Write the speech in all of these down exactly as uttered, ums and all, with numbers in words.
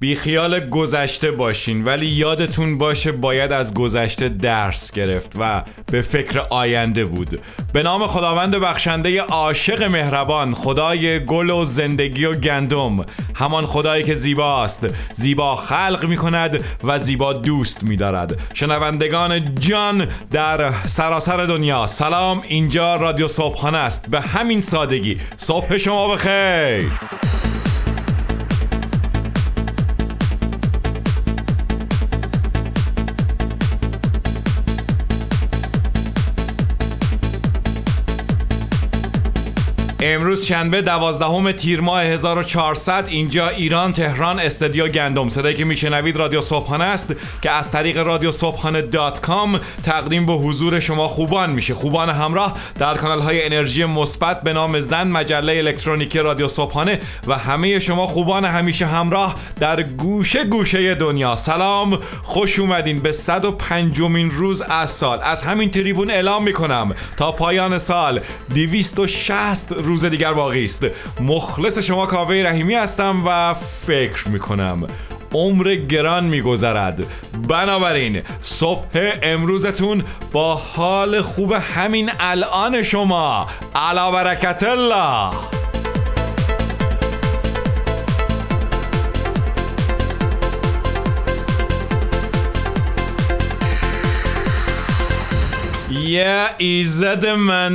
بی خیال گذشته باشین، ولی یادتون باشه باید از گذشته درس گرفت و به فکر آینده بود. به نام خداوند بخشنده عاشق مهربان، خدای گل و زندگی و گندم، همان خدایی که زیباست، زیبا خلق می کند و زیبا دوست می دارد. شنوندگان جان در سراسر دنیا سلام، اینجا رادیو صبحانه است. به همین سادگی صبح شما بخیر. امروز شنبه دوازدهم تیر ماه هزار و چهارصد، اینجا ایران تهران، استودیو گندم. صدایی که میشنوید رادیو صبحانه است که از طریق رادیو صبحانه دات کام تقدیم به حضور شما خوبان میشه. خوبان همراه در کانال های انرژی مثبت به نام زن، مجله الکترونیکی رادیو صبحانه و همه شما خوبان همیشه همراه در گوشه گوشه دنیا. سلام، خوش اومدین به صد و پنجمین روز از سال. از همین تریبون اعلام میکنم تا پایان سال دویست و شصت روز دیگر باقی است. مخلص شما کاوه رحیمی هستم و فکر میکنم عمر گران میگذرد. بنابراین صبح امروزتون با حال خوب همین الان شما علی برکت الله. یه ایزد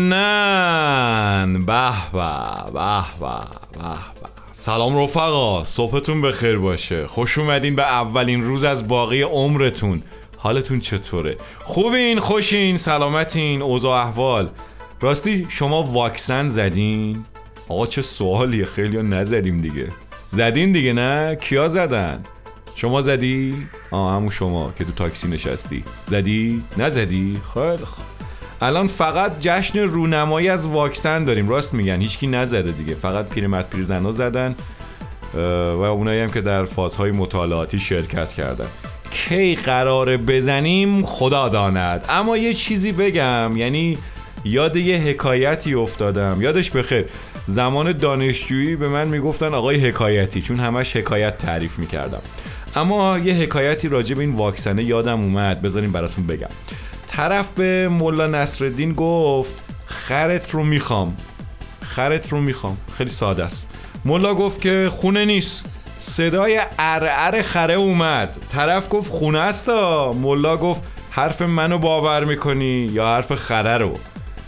منن. به به به به به. سلام رفقا، صبحتون بخیر باشه. خوش اومدین به اولین روز از باقی عمرتون. حالتون چطوره؟ خوبین؟ خوشین؟ سلامتین؟ اوضاع احوال؟ راستی شما واکسن زدین؟ آقا چه سوالیه، خیلی ها نزدیم دیگه. زدین دیگه نه؟ کیا زدن؟ شما زدی؟ آه همون شما که تو تاکسی نشستی. زدی؟ نزدی؟ خیلی خوب. الان فقط جشن رونمایی از واکسن داریم. راست میگن هیچکی نزده دیگه، فقط پیرمرد پیرزنا زدن و اونایی هم که در فازهای مطالعاتی شرکت کردن. کی قراره بزنیم خدا داند. اما یه چیزی بگم، یعنی یاد یه حکایتی افتادم. یادش بخیر زمان دانشجویی به من میگفتن آقای حکایتی، چون همش حکایت تعریف میکردم. اما یه حکایتی راجع به این واکسنه یادم اومد، بذارین براتون بگم. طرف به مولا نصرالدین گفت خرت رو میخوام، خرت رو میخوام. خیلی ساده است. مولا گفت که خونه نیست. صدای ارعر خره اومد. طرف گفت خونه است. مولا گفت حرف منو باور میکنی یا حرف خره رو؟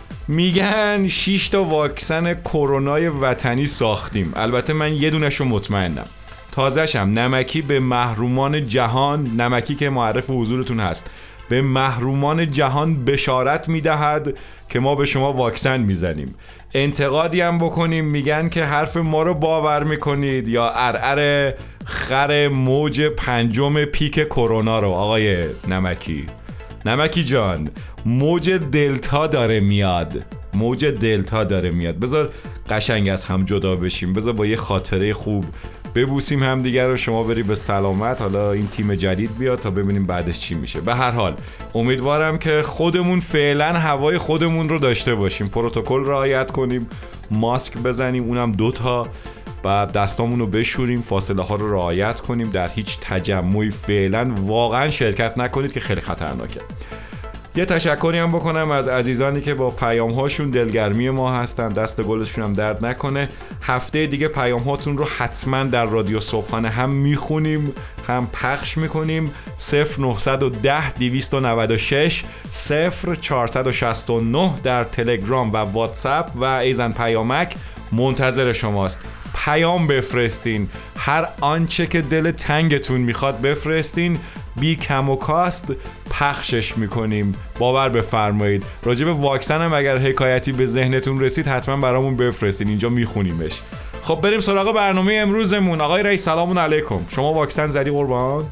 میگن شش تا واکسن کرونای وطنی ساختیم. البته من یه دونشو مطمئنم، تازه‌شم. نمکی به محرومان جهان، نمکی که معرف حضورتون هست، به محرومان جهان بشارت میدهد که ما به شما واکسن میزنیم. انتقادی هم بکنیم میگن که حرف ما رو باور میکنید یا ارعر خر موج پنجم پیک کرونا رو. آقای نمکی، نمکی جان، موج دلتا داره میاد، موج دلتا داره میاد. بذار قشنگ از هم جدا بشیم، بذار با یه خاطره خوب ببوسیم هم دیگر رو. شما بری به سلامت، حالا این تیم جدید بیاد تا ببینیم بعدش چی میشه. به هر حال امیدوارم که خودمون فعلا هوای خودمون رو داشته باشیم، پروتکل رعایت کنیم، ماسک بزنیم، اونم دوتا، بعد دستامون رو بشوریم، فاصله ها رو رعایت کنیم، در هیچ تجمعی فعلا واقعا شرکت نکنید که خیلی خطرناکه. یه تشکری هم بکنم از عزیزانی که با پیام هاشون دلگرمی ما هستن، دست گلشون هم درد نکنه. هفته دیگه پیام هاتون رو حتما در رادیو صبحانه هم میخونیم هم پخش میکنیم. صفر نهصد و ده دویست و نود و شش صفر چهارصد و شصت و نه در تلگرام و واتساپ و ایزن پیامک منتظر شماست. پیام بفرستین، هر آنچه که دل تنگتون میخواد بفرستین، بی کم و کاست پخشش میکنیم. باور بفرمایید. راجع به واکسن هم اگر حکایتی به ذهنتون رسید حتما برامون بفرستین، اینجا میخونیمش. خب بریم سراغ برنامه امروزمون. آقای رئیس سلام علیکم. شما واکسن زدی قربان؟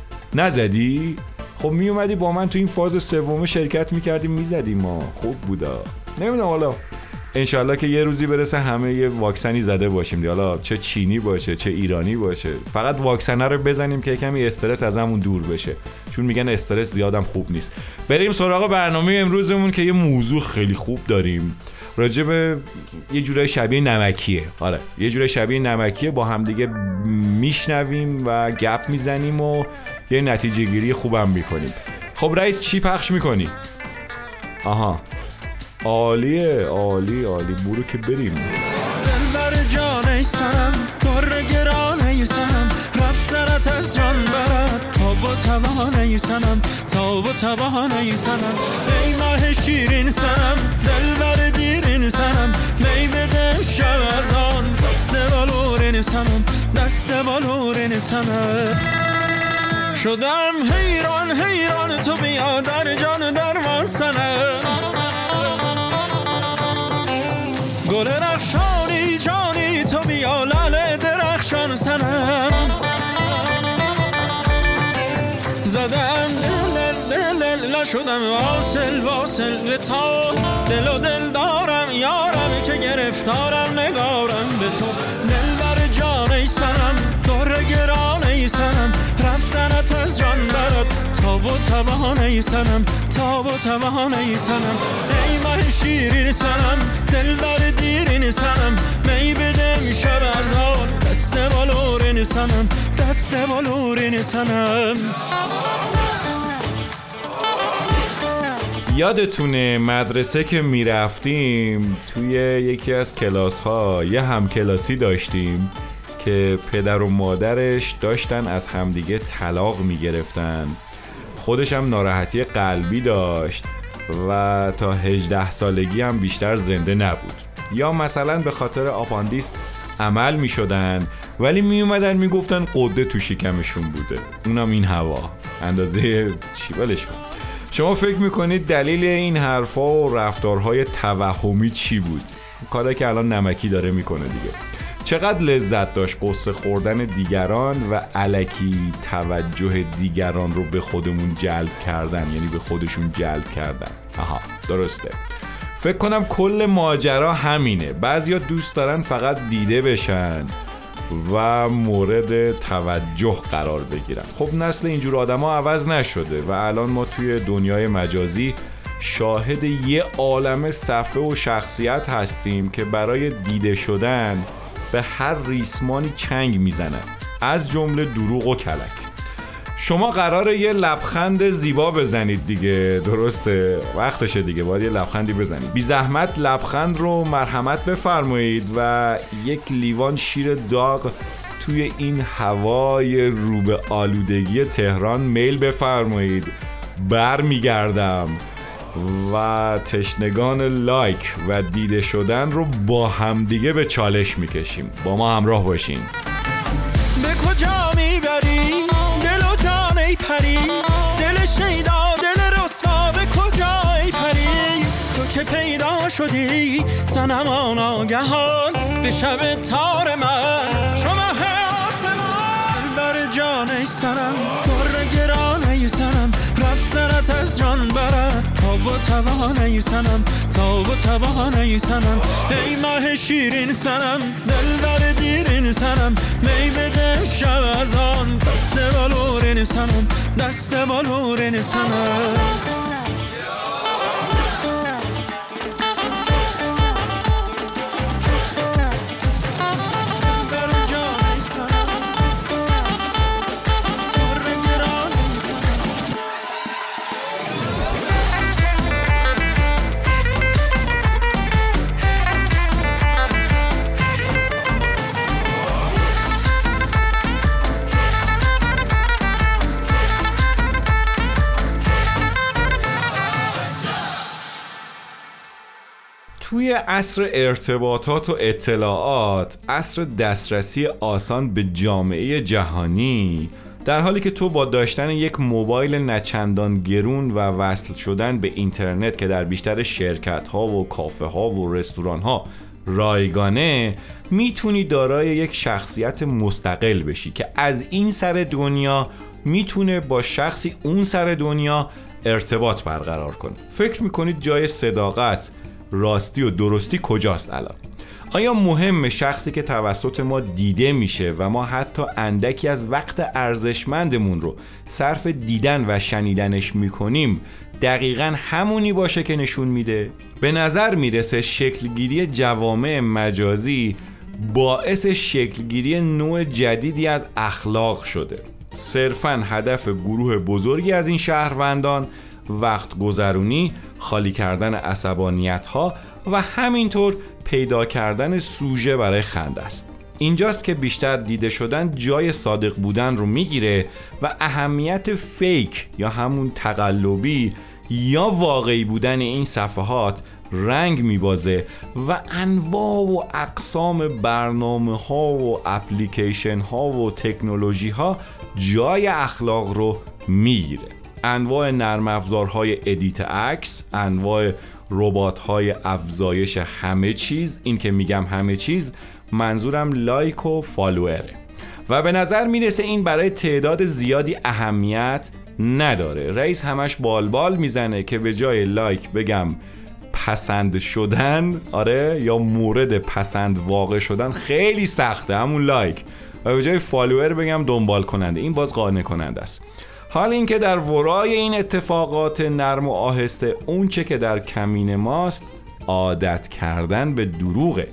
نزدی؟ خب میومدی با من تو این فاز سوم شرکت میکردیم میزدیم. ما خوب بودا. نمیدونم، حالا انشالله که یه روزی برسه همه یه واکسنی زده باشیم دی. حالا چه چینی باشه چه ایرانی باشه، فقط واکسن رو بزنیم که کمی استرس از همون دور بشه، چون میگن استرس زیادم خوب نیست. بریم سراغ برنامه امروزمون که یه موضوع خیلی خوب داریم. راجع به یه جورای شبیه نمکیه. آره یه جورای شبیه نمکیه، با هم دیگه میشنویم و گپ میزنیم و یه نتیجه گیری خوبم میکنیم. خب رئیس چی پخش میکنی؟ آها عالیه عالی عالی، برو که بریم. دلبر جان سرم در گرانه سرم، رفتنت از جان برد تاب و توانه سرم، تاب و توانه سرم. ای ماه شیرین سرم دلبر دیرین سرم، می بده شب از آن دست بالورین سرم، دست بالورین سرم. شدم حیران حیران تو بیا در جان درمان سرم، گل رخشانی جانی تو بیا لعل درخشان سنم. زدم دل دل دل شدم واصل واصل به تا، دل و دل دارم یارم که گرفتارم نگارم به تو. دل بر جان ای سنم در گران ای سنم، رفتنت از جان برد تاب و توان ای سنم، تاب و توان ای سنم. ای ماه شیرین سنم دل بر دیرین سنم، می بدم شب از آن دست بالورین سنم، دست بالورین سنم. یادتونه مدرسه که میرفتیم توی یکی از کلاس ها یه همکلاسی داشتیم که پدر و مادرش داشتن از همدیگه طلاق میگرفتن، خودش هم ناراحتی قلبی داشت و تا هجده سالگی هم بیشتر زنده نبود، یا مثلا به خاطر آپاندیس عمل می شدن ولی می اومدن می گفتن قده تو شکمشون بوده، اونم این هوا اندازه چی بالش کن. شما فکر میکنید دلیل این حرفا و رفتارهای توهمی چی بود؟ کاری که الان نمکی داره میکنه دیگه. چقدر لذت داشت قصه خوردن دیگران و الکی توجه دیگران رو به خودمون جلب کردن، یعنی به خودشون جلب کردن. آها درسته. فکر کنم کل ماجرا همینه. بعضیا دوست دارن فقط دیده بشن و مورد توجه قرار بگیرن. خب نسل اینجور آدم ها عوض نشده و الان ما توی دنیای مجازی شاهد یه عالمه صفحه و شخصیت هستیم که برای دیده شدن به هر ریسمانی چنگ میزنن، از جمله دروغ و کلک. شما قراره یه لبخند زیبا بزنید دیگه، درسته؟ وقتشه دیگه، باید یه لبخندی بزنید. بی زحمت لبخند رو مرحمت بفرمایید و یک لیوان شیر داغ توی این هوای رو به آلودگی تهران میل بفرمایید. بر میگردم و تشنگان لایک و دیده شدن رو با همدیگه به چالش میکشیم. با ما همراه باشین. به کجا میبری دل و جان ای پری، دل شیدا دل رسوا به کجا ای پری؟ تو که پیدا شدی صنما ناگهان به شب تار من، چو مه آسمان. بر جان ای سرم در گران ای سرم، رفتنت از جان برد تاب و توان ای سنم، تاب و توان ای سنم. ای ماه شیرین سنم دل بر دیرین سنم، می بده شب از آن دست بالورین سنم، دست بالورین سنم. توی عصر ارتباطات و اطلاعات، عصر دسترسی آسان به جامعه جهانی، در حالی که تو با داشتن یک موبایل نچندان گرون و وصل شدن به اینترنت که در بیشتر شرکت ها و کافه ها و رستوران ها رایگانه، میتونی دارای یک شخصیت مستقل بشی که از این سر دنیا میتونه با شخصی اون سر دنیا ارتباط برقرار کنه. فکر میکنید جای صداقت، راستی و درستی کجاست الان؟ آیا مهم شخصی که توسط ما دیده میشه و ما حتی اندکی از وقت ارزشمندمون رو صرف دیدن و شنیدنش میکنیم دقیقاً همونی باشه که نشون میده؟ به نظر میرسه شکلگیری جوامع مجازی باعث شکلگیری نوع جدیدی از اخلاق شده. صرفاً هدف گروه بزرگی از این شهروندان وقت گذرونی، خالی کردن عصبانیت‌ها و همینطور پیدا کردن سوژه برای خنده است. اینجاست که بیشتر دیده شدن جای صادق بودن رو میگیره و اهمیت فیک یا همون تقلبی یا واقعی بودن این صفحات رنگ میبازه و انواع و اقسام برنامه ها و اپلیکیشن ها و تکنولوژی ها جای اخلاق رو میگیره. انواع نرم افزارهای ادیت عکس، انواع ربات های افزایش همه چیز، این که میگم همه چیز منظورم لایک و فالووره و به نظر میرسه این برای تعداد زیادی اهمیت نداره. رئیس همش بالبال میزنه که به جای لایک بگم پسند شدن، آره، یا مورد پسند واقع شدن خیلی سخته، همون لایک، و به جای فالوور بگم دنبال کننده، این باز قانع کننده است. حال این که در ورای این اتفاقات نرم و آهسته اون چه که در کمین ماست عادت کردن به دروغه،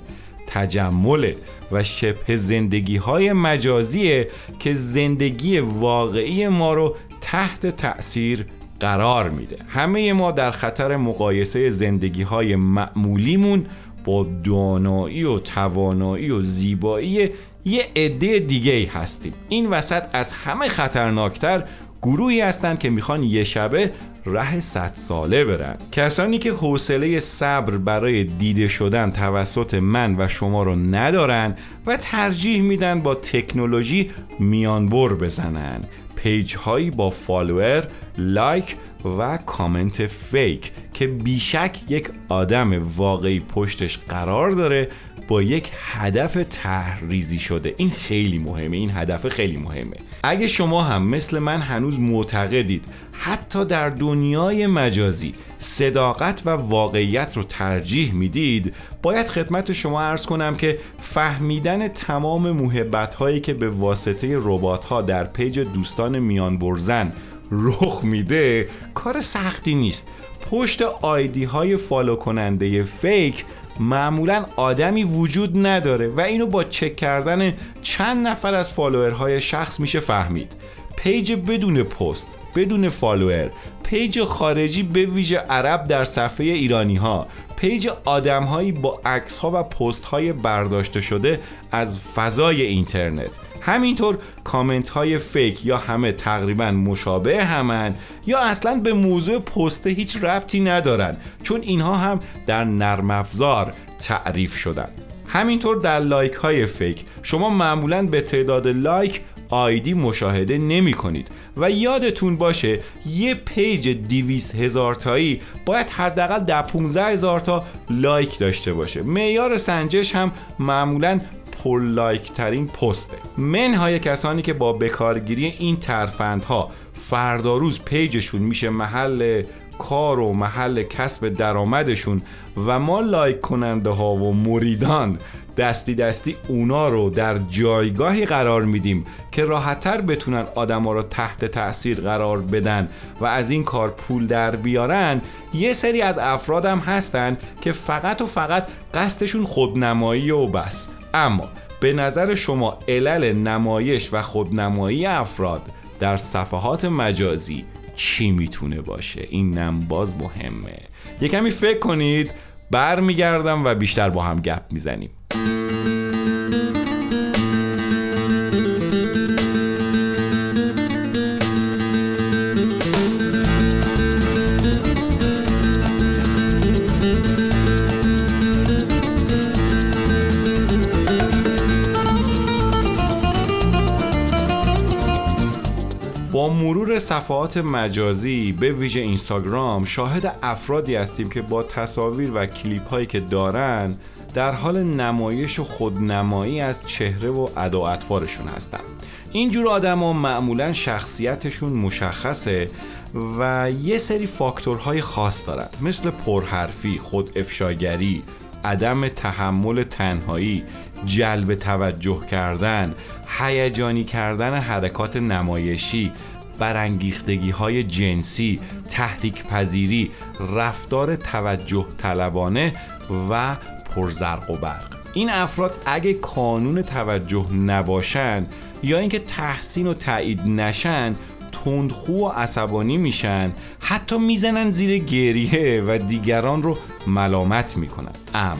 تجمل و شبه زندگی های مجازیه که زندگی واقعی ما رو تحت تأثیر قرار میده. همه ما در خطر مقایسه زندگی های معمولیمون با دانایی و توانایی و زیبایی یه عده دیگه هستیم. این وسط از همه خطرناکتر گروهی هستن که میخوان یه شبه ره صد ساله برن. کسانی که حوصله صبر برای دیده شدن توسط من و شما رو ندارن و ترجیح میدن با تکنولوژی میانبر بزنن. پیج هایی با فالوور، لایک و کامنت فیک که بیشک یک آدم واقعی پشتش قرار داره با یک هدف طرح‌ریزی شده. این خیلی مهمه، این هدف خیلی مهمه. اگه شما هم مثل من هنوز معتقدید حتی در دنیای مجازی صداقت و واقعیت رو ترجیح میدید، باید خدمت شما عرض کنم که فهمیدن تمام موهبت هایی که به واسطه ربات ها در پیج دوستان میانبرزن رخ میده کار سختی نیست. پشت آیدی های فالو کننده فیک معمولا آدمی وجود نداره و اینو با چک کردن چند نفر از فالوورهای شخص میشه فهمید. پیج بدون پست، بدون فالوور، پیج خارجی به ویژه عرب در صفحه ایرانی ها، پیج آدم هایی با عکس ها و پست های برداشته شده از فضای اینترنت. همینطور کامنت های فیک یا همه تقریبا مشابه همن یا اصلا به موضوع پست هیچ ربطی ندارن، چون اینها هم در نرم افزار تعریف شدن. همینطور در لایک های فیک شما معمولا به تعداد لایک آیدی مشاهده نمی کنید و یادتون باشه یه پیج دویست هزار تایی باید حداقل ده پونزده هزار تا لایک داشته باشه. معیار سنجش هم معمولاً پر لایک ترین پسته. منهای کسانی که با بکارگیری این ترفندها فردا روز پیجشون میشه محل کار و محل کسب درآمدشون و ما لایک کننده ها و مریدان دستی دستی اونا رو در جایگاهی قرار میدیم که راحت‌تر بتونن آدما رو تحت تأثیر قرار بدن و از این کار پول در بیارن. یه سری از افراد هم هستن که فقط و فقط قصدشون خودنمایی و بس. اما به نظر شما علل نمایش و خودنمایی افراد در صفحات مجازی چی میتونه باشه؟ این نم باز مهمه. یه کمی فکر کنید، برمیگردم و بیشتر با هم گپ میزنیم. با مرور صفحات مجازی به ویژه اینستاگرام شاهد افرادی هستیم که با تصاویر و کلیپ هایی که دارن در حال نمایش و خودنمایی از چهره و ادا و اطوارشون هستن. اینجور آدم ها معمولا شخصیتشون مشخصه و یه سری فاکتورهای خاص دارن، مثل پرحرفی، خود افشاگری، عدم تحمل تنهایی، جلب توجه کردن، هیجانی کردن حرکات نمایشی، برانگیختگی های جنسی، تحریک پذیری، رفتار توجه طلبانه و پرزرق و برق. این افراد اگه کانون توجه نباشن یا اینکه تحسین و تایید نشن، تندخو و عصبانی میشن، حتی میزنن زیر گریه و دیگران رو ملامت میکنن. اما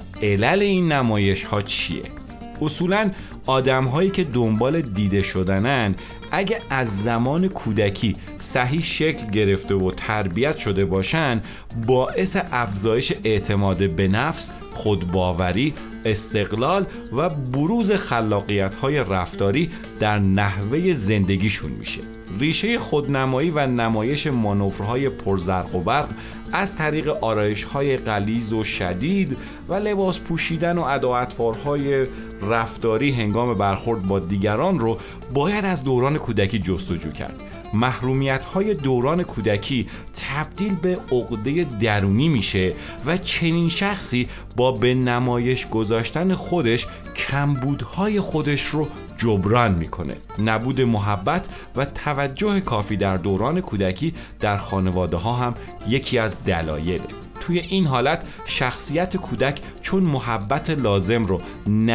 علل این نمایش ها چیه؟ اصولاً آدم هایی که دنبال دیده شدنن اگه از زمان کودکی صحیح شکل گرفته و تربیت شده باشن، باعث افزایش اعتماد به نفس، خودباوری، استقلال و بروز خلاقیت‌های رفتاری در نحوه زندگیشون میشه. ریشه خودنمایی و نمایش مانورهای پرزرق و برق از طریق آرایش‌های غلیظ و شدید و لباس پوشیدن و ادا و اطوارهای رفتاری هنگام برخورد با دیگران رو باید از دوران کودکی جستجو کرد. محرومیت‌های دوران کودکی تبدیل به عقده درونی میشه و چنین شخصی با به نمایش گذاشتن خودش کمبودهای خودش رو جبران میکنه. نبود محبت و توجه کافی در دوران کودکی در خانواده ها هم یکی از دلایله. توی این حالت شخصیت کودک چون محبت لازم رو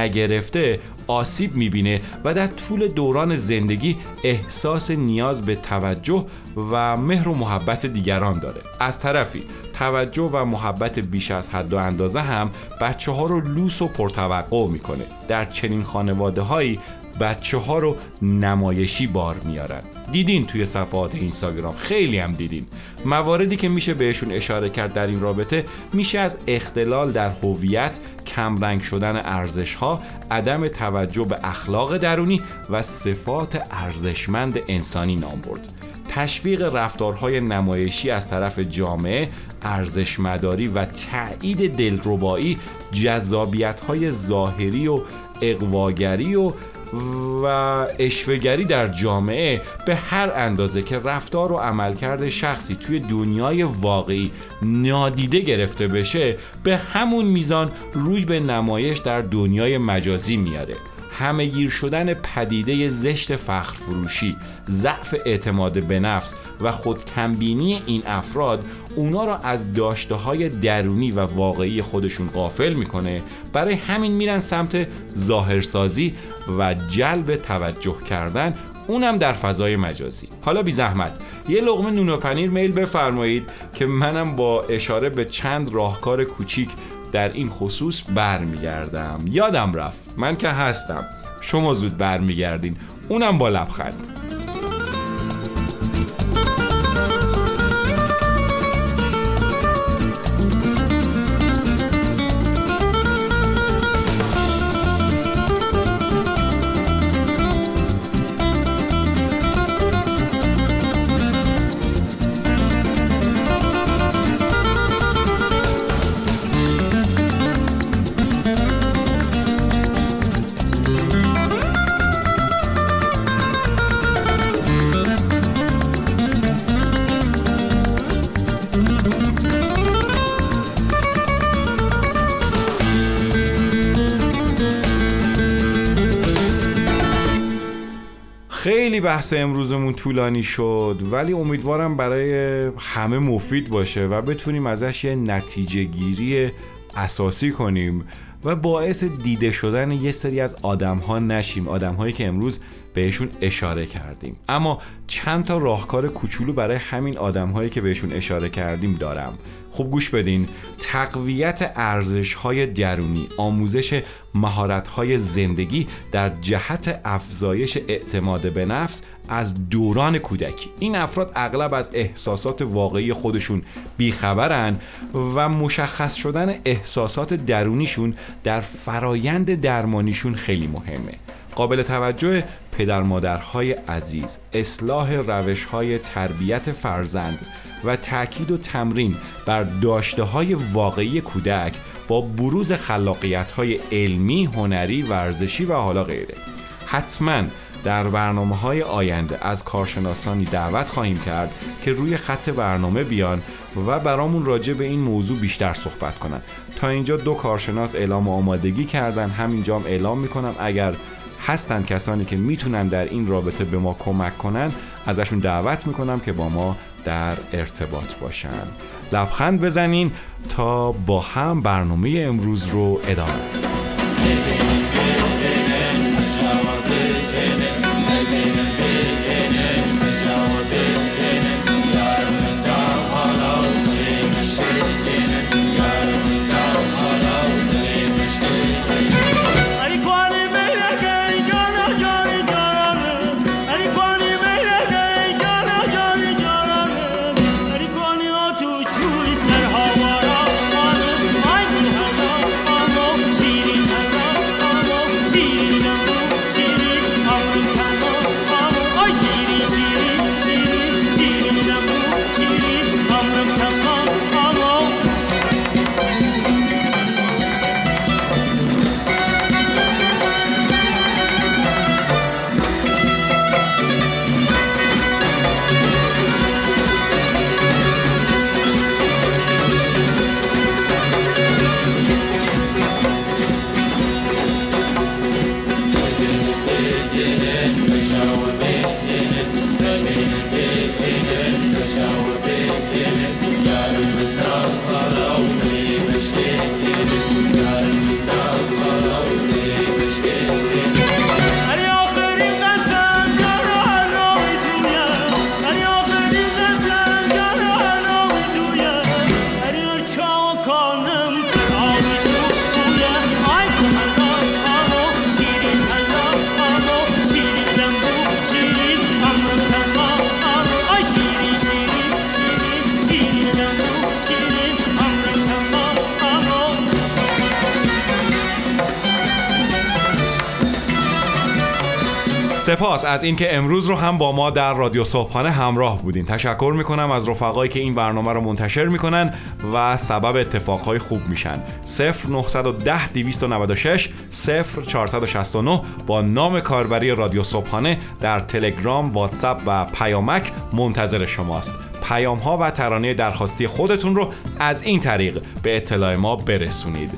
نگرفته آسیب میبینه و در طول دوران زندگی احساس نیاز به توجه و مهر و محبت دیگران داره. از طرفی توجه و محبت بیش از حد و اندازه هم بچه ها رو لوس و پرتوقع میکنه. در چنین خانواده هایی بچه ها رو نمایشی بار میارن. دیدین توی صفحات اینستاگرام، خیلی هم دیدین مواردی که میشه بهشون اشاره کرد. در این رابطه میشه از اختلال در هویت، کمرنگ شدن ارزش ها، عدم توجه به اخلاق درونی و صفات ارزشمند انسانی نام برد. تشویق رفتارهای نمایشی از طرف جامعه، ارزشمداری و تایید دلربایی، جذابیت‌های ظاهری و اغواگری و و اشوه‌گری در جامعه به هر اندازه که رفتار و عملکرد شخصی توی دنیای واقعی نادیده گرفته بشه، به همون میزان روی به نمایش در دنیای مجازی میاره. همه گیر شدن پدیده زشت فخر فروشی، ضعف اعتماد به نفس و خودکمبینی این افراد اونا را از داشته‌های درونی و واقعی خودشون غافل میکنه. برای همین میرن سمت ظاهرسازی و جلب توجه کردن، اونم در فضای مجازی. حالا بی زحمت یه لقمه نون و پنیر میل بفرمایید که منم با اشاره به چند راهکار کوچیک در این خصوص برمیگردم. یادم رفت، من که هستم، شما زود برمیگردین، اونم با لبخند. خیلی بحث امروزمون طولانی شد، ولی امیدوارم برای همه مفید باشه و بتونیم ازش یه نتیجه گیری اساسی کنیم و باعث دیده شدن یه سری از آدم ها نشیم، آدم هایی که امروز بهشون اشاره کردیم. اما چند تا راهکار کوچولو برای همین آدم هایی که بهشون اشاره کردیم دارم. خوب گوش بدین. تقویت ارزش‌های درونی، آموزش مهارت‌های زندگی در جهت افزایش اعتماد به نفس از دوران کودکی. این افراد اغلب از احساسات واقعی خودشون بیخبرن و مشخص شدن احساسات درونیشون در فرایند درمانیشون خیلی مهمه. قابل توجه پدر مادرهای عزیز، اصلاح روش‌های تربیت فرزند و تأکید و تمرین بر داشته‌های واقعی کودک با بروز خلاقیت‌های علمی، هنری، ورزشی و حالا غیره. حتماً در برنامه‌های آینده از کارشناسانی دعوت خواهیم کرد که روی خط برنامه بیان و برامون راجع به این موضوع بیشتر صحبت کنن. تا اینجا دو کارشناس اعلام آمادگی کردن، همینجا هم اعلام میکنم اگر هستن کسانی که میتونن در این رابطه به ما کمک کنن، ازشون دعوت میکنم که با ما در ارتباط باشن. لبخند بزنین تا با هم برنامه امروز رو ادامه بدیم. سپاس از اینکه امروز رو هم با ما در رادیو صبحانه همراه بودین. تشکر میکنم از رفقایی که این برنامه رو منتشر میکنن و سبب اتفاقهای خوب میشن. صفر نه یک صفر دو دو نه شش صفر چهار شش نه با نام کاربری رادیو صبحانه در تلگرام، واتساپ و پیامک منتظر شماست. پیام ها و ترانه درخواستی خودتون رو از این طریق به اطلاع ما برسونید.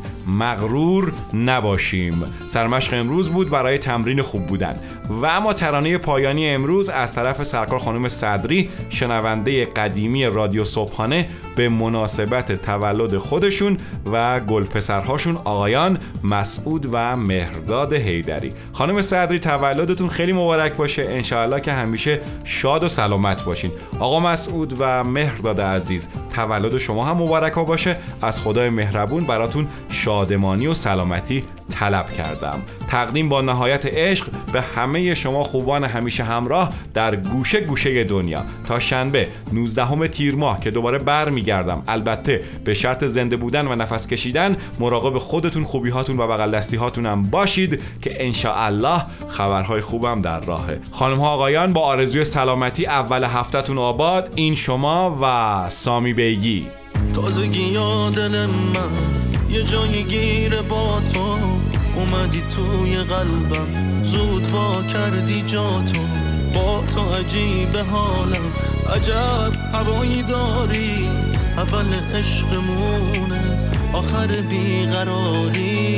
مغرور نباشیم. سرمشق امروز بود برای تمرین خوب بودن. و اما ترانه پایانی امروز از طرف سرکار خانم صدری، شنونده قدیمی رادیو صبحانه، به مناسبت تولد خودشون و گلپسرهاشون آقایان مسعود و مهرداد حیدری. خانم صدری تولدتون خیلی مبارک باشه، انشاءالله که همیشه شاد و سلامت باشین. آقا مسعود و مهرداد عزیز، تولد شما هم مبارک باشه. از خدای مهربون براتون شادمانی و سلامتی طلب کردم. تقدیم با نهایت عشق به همه شما خوبان همیشه همراه در گوشه گوشه دنیا. تا شنبه نوزدهم تیر ماه که دوباره برمیگردم، البته به شرط زنده بودن و نفس کشیدن. مراقب خودتون، خوبی هاتون و بغل دستی هاتون هم باشید که انشاءالله خبرهای خوبم در راهه. خانم ها آقایان، با آرزوی سلامتی اول هفتهتون آباد. این شما و سامی بیگی. تازگی یا دل من یه جایی گیره با تو، اومدی توی قلبم زود وا کردی جاتو. با تو عجیب حالم، عجب هوایی داری، اول عشقمونه آخر بیقراری.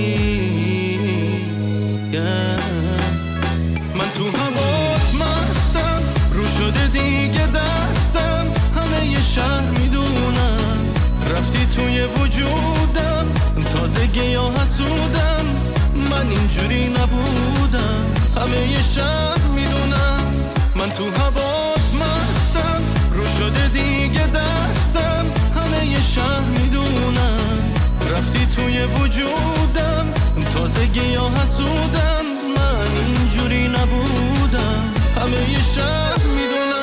yeah. من تو هوات مستم، رو شده دیگه دستم، همه یه شهر میدونم رفتی توی وجودم. تازگی یا حسودم، من اینجوری نبودم، همه یه شهر میدونم. من تو هوات مستم، رو شده دیگه دستم، همه یه شهر میدونم رفتی توی وجودم. تازگی یا حسودم، من اینجوری نبودم، همه یه شهر میدونم.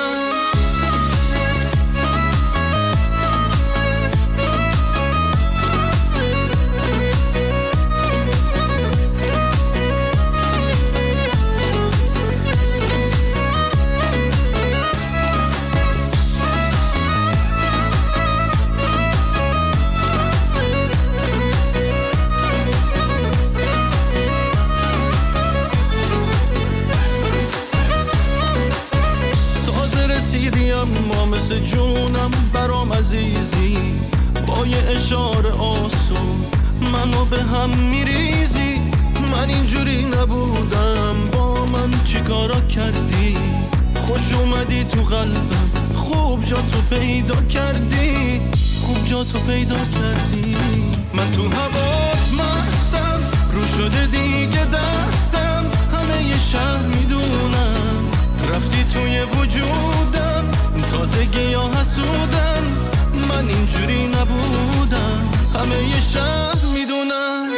ما مثل جونم برام عزیزی، با یه اشاره آسون منو به هم میریزی. من اینجوری نبودم، با من چی کارا کردی؟ خوش اومدی تو قلبم، خوب جا تو پیدا کردی، خوب جا تو پیدا کردی. من تو هوات مستم، رو شده دیگه دستم، همه یه شهر میدونم رفتی توی وجودم، تازگی یا حسودم، من اینجوری نبودم، همه یه شهر میدونم.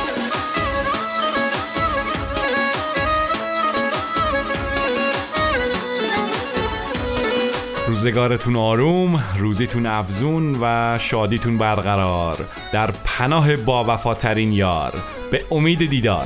روزگارتون آروم، روزیتون افزون و شادیتون برقرار در پناه با وفاترین یار، به امید دیدار.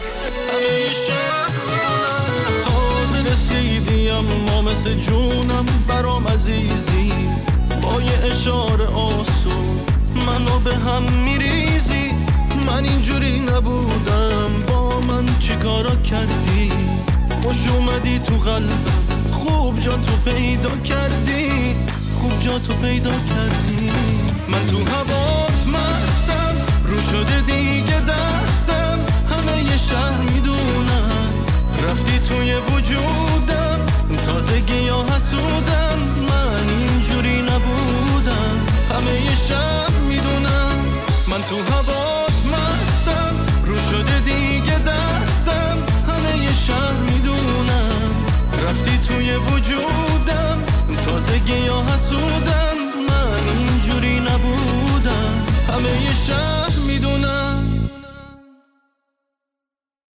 تازه رسیدی اما مثل جونم برام عزیزی، با یه اشاره آسون منو به هم میریزی. من اینجوری نبودم، با من چی کارا کردی؟ خوش اومدی تو قلبم، خوب جا تو پیدا کردی، خوب جا تو پیدا کردی. من تو هوات مستم، رو شده دیگه دستم، همه یه شهر میدونم رفتی توی وجودم، تازگی یا حسودم، من اینجوری نبودم، همه یه شهر میدونم. من تو هوات مستم، رو شده دیگه دستم، همه یه شهر میدونم رفتی توی وجودم، تازگی یا حسودم.